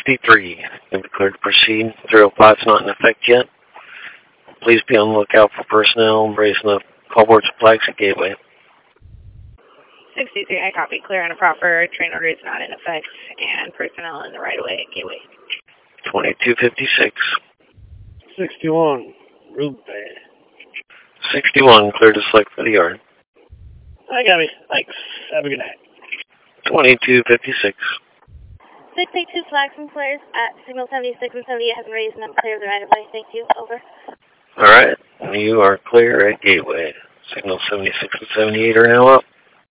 63. You'll be cleared to proceed. 305 is not in effect yet. Please be on the lookout for personnel raising the callboards and flags at Gateway. 63, I copy. Clear and proper. Train order is not in effect, and personnel in the right-of-way at Gateway. 2256. 61, room pad. 61, clear to select for the yard. I got me. Thanks. Have a good night. 2256. 682 flags and clears at signal 76 and 78 has been raised and I'm clear the right-of-way. Thank you. Over. All right. You are clear at Gateway. Signal 76 and 78 are now up.